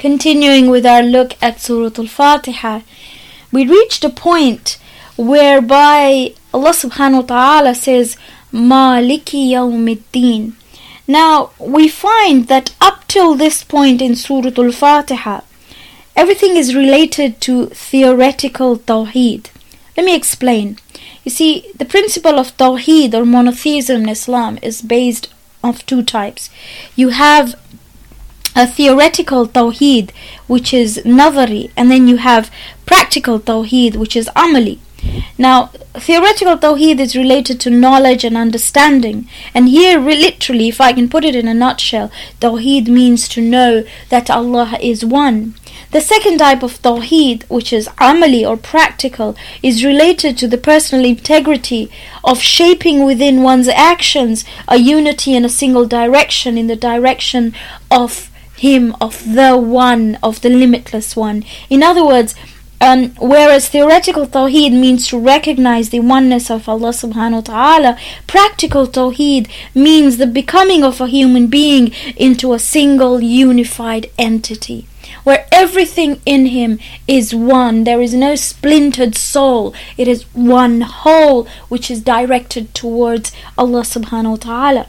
Continuing with our look at Surah Al-Fatiha, we reached a point whereby Allah subhanahu wa ta'ala says, Maliki Yawmiddin. Now, we find that up till this point in Surah Al-Fatiha, everything is related to theoretical Tawheed. Let me explain. You see, the principle of Tawheed or monotheism in Islam is based on two types. You have a theoretical Tawheed, which is Nadhari, and then you have practical Tawheed, which is Amali. Now, theoretical Tawheed is related to knowledge and understanding. And here, literally, if I can put it in a nutshell, Tawheed means to know that Allah is one. The second type of Tawheed, which is Amali or practical, is related to the personal integrity of shaping within one's actions a unity in a single direction, in the direction of Him, of the One, of the limitless One. In other words, whereas theoretical Tawheed means to recognize the oneness of Allah subhanahu wa ta'ala, practical Tawheed means the becoming of a human being into a single unified entity, where everything in him is one. There is no splintered soul. It is one whole which is directed towards Allah subhanahu wa ta'ala.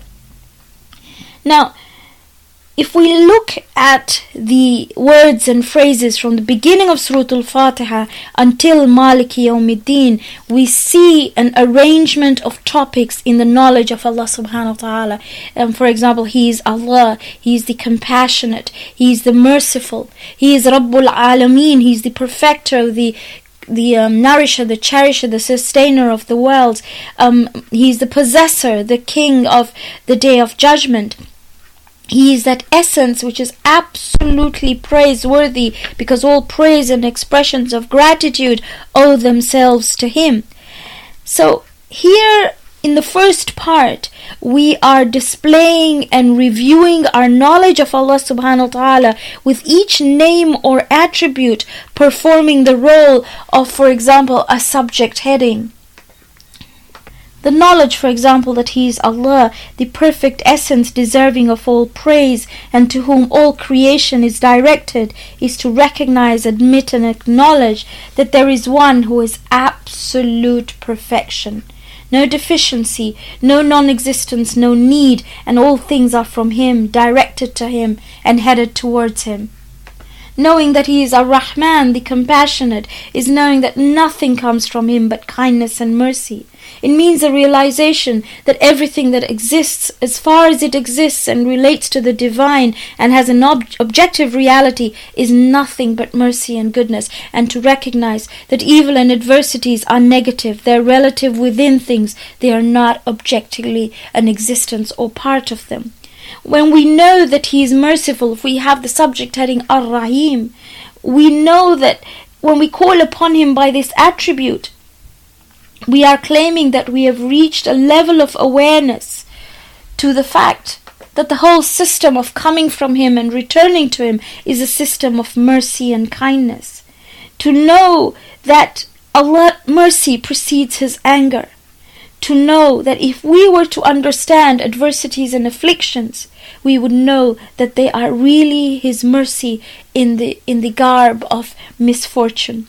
Now, if we look at the words and phrases from the beginning of Surah Al-Fatiha until Maliki Yawmiddin, we see an arrangement of topics in the knowledge of Allah subhanahu wa ta'ala. For example, He is Allah, He is the compassionate, He is the merciful, He is Rabbul Alameen, He is the perfecter, the nourisher, the cherisher, the sustainer of the worlds. He is the possessor, the king of the day of judgment. He is that essence which is absolutely praiseworthy, because all praise and expressions of gratitude owe themselves to Him. So here in the first part, we are displaying and reviewing our knowledge of Allah subhanahu wa ta'ala, with each name or attribute performing the role of, for example, a subject heading. The knowledge, for example, that He is Allah, the perfect essence deserving of all praise, and to whom all creation is directed, is to recognize, admit, and acknowledge that there is one who is absolute perfection. No deficiency, no non-existence, no need, and all things are from Him, directed to Him, and headed towards Him. Knowing that He is Ar-Rahman, the compassionate, is knowing that nothing comes from Him but kindness and mercy. It means a realization that everything that exists, as far as it exists and relates to the divine and has an objective reality, is nothing but mercy and goodness, and to recognize that evil and adversities are negative. They're relative within things. They are not objectively an existence or part of them. When we know that He is merciful, if we have the subject heading Ar-Rahim, we know that when we call upon Him by this attribute, we are claiming that we have reached a level of awareness to the fact that the whole system of coming from Him and returning to Him is a system of mercy and kindness. To know that Allah's mercy precedes His anger. To know that if we were to understand adversities and afflictions, we would know that they are really His mercy in the garb of misfortune.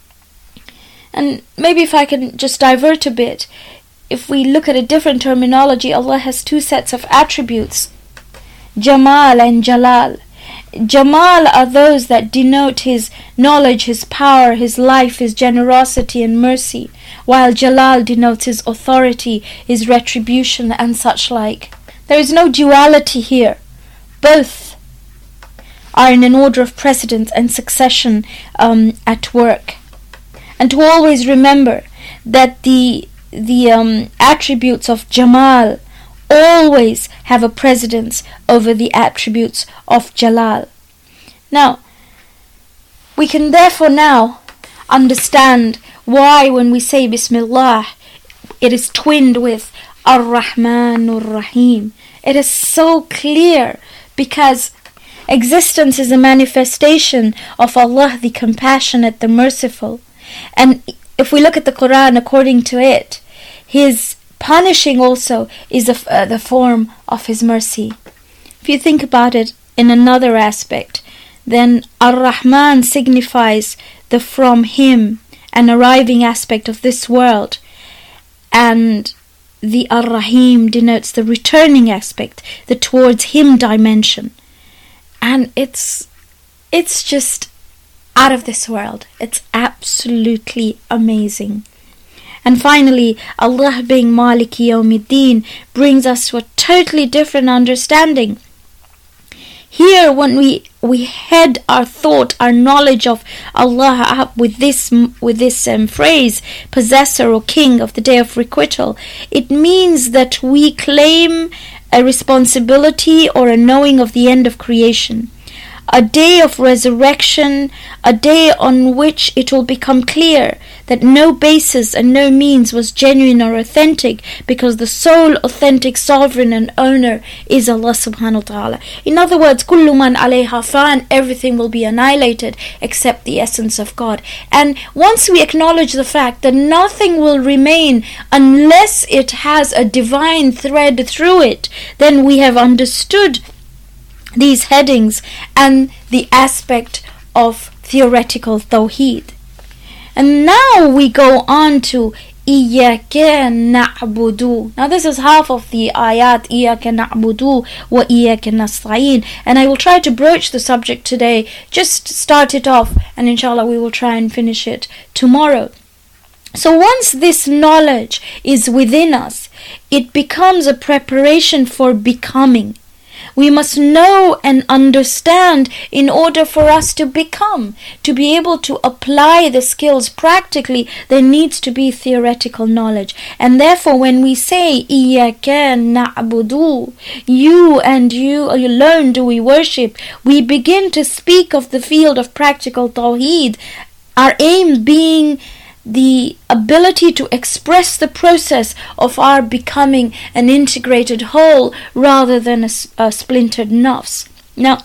And maybe if I can just divert a bit, if we look at a different terminology, Allah has two sets of attributes, Jamal and Jalal. Jamal are those that denote His knowledge, His power, His life, His generosity and mercy, while Jalal denotes His authority, His retribution and such like. There is no duality here. Both are in an order of precedence and succession at work. And to always remember that the attributes of Jamal always have a precedence over the attributes of Jalal. Now, we can therefore now understand why when we say Bismillah, it is twinned with Ar-Rahman Ar-Rahim. It is so clear because existence is a manifestation of Allah, the compassionate, the merciful. And if we look at the Quran according to it, His punishing also is the form of His mercy. If you think about it in another aspect, then Ar-Rahman signifies the from him and arriving aspect of this world, and the Ar-Rahim denotes the returning aspect, the towards him dimension. And it's just out of this world. It's absolutely amazing. And finally, Allah being Maliki Yawmiddin brings us to a totally different understanding. Here, when we head our thought, our knowledge of Allah up with this phrase, possessor or king of the day of requital, it means that we claim a responsibility or a knowing of the end of creation. A day of resurrection, a day on which it will become clear that no basis and no means was genuine or authentic, because the sole authentic sovereign and owner is Allah subhanahu wa ta'ala. In other words, kullu man alayha fan, everything will be annihilated except the essence of God. And once we acknowledge the fact that nothing will remain unless it has a divine thread through it, then we have understood these headings and the aspect of theoretical tawheed. And now we go on to Iyaka na'budu. Now this is half of the ayat, Iyaka na'budu wa Iyaka nasta'in. And I will try to broach the subject today, just start it off, and inshallah we will try and finish it tomorrow. So once this knowledge is within us, it becomes a preparation for becoming. We must know and understand in order for us to become. To be able to apply the skills practically, there needs to be theoretical knowledge. And therefore, when we say, Iyaka na'budu, you and you alone do we worship, we begin to speak of the field of practical tawheed, our aim being the ability to express the process of our becoming an integrated whole rather than a splintered nafs. Now,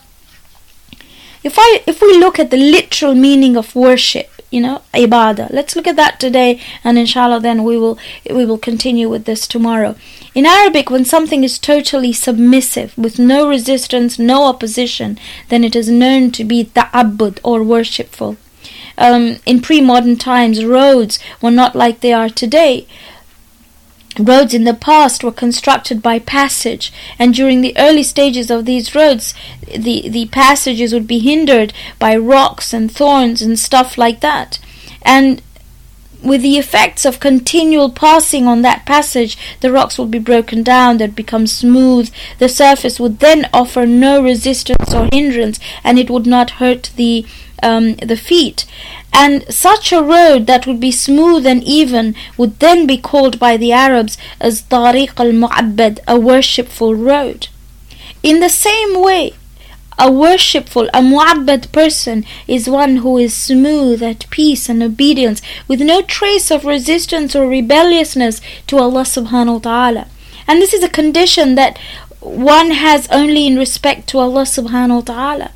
if we look at the literal meaning of worship, ibadah, let's look at that today, and inshallah then we will continue with this tomorrow. In Arabic, when something is totally submissive, with no resistance, no opposition, then it is known to be ta'abbud or worshipful. In pre-modern times, roads were not like they are today. Roads in the past were constructed by passage, and during the early stages of these roads, the passages would be hindered by rocks and thorns and stuff like that. And with the effects of continual passing on that passage, the rocks would be broken down, they'd become smooth, the surface would then offer no resistance or hindrance, and it would not hurt the feet. And such a road that would be smooth and even would then be called by the Arabs as Tariq al-Mu'abbad, a worshipful road. In the same way, a mu'abbad person is one who is smooth, at peace and obedience, with no trace of resistance or rebelliousness to Allah subhanahu wa ta'ala. And this is a condition that one has only in respect to Allah subhanahu wa ta'ala.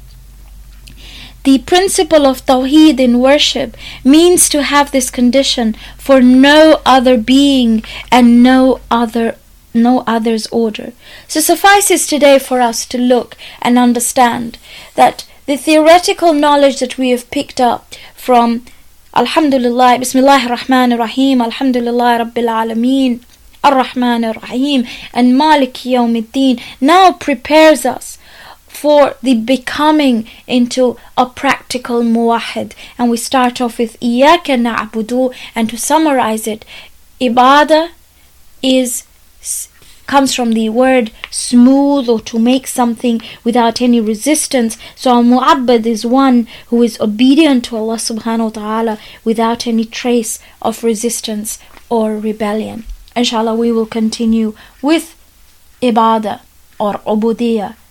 The principle of Tawheed in worship means to have this condition for no other being and no other's order. So suffices today for us to look and understand that the theoretical knowledge that we have picked up from Alhamdulillah, Bismillahir Rahmanir Rahim, Alhamdulillah Rabbil Alameen, Ar-Rahmanir Rahim, and Maliki Yawmiddin now prepares us for the becoming into a practical muwahid. And we start off with Iyaka na'budu, and to summarize it, ibadah comes from the word smooth, or to make something without any resistance. So a mu'abbad is one who is obedient to Allah subhanahu wa ta'ala without any trace of resistance or rebellion. Inshallah we will continue with ibadah or ubudiyah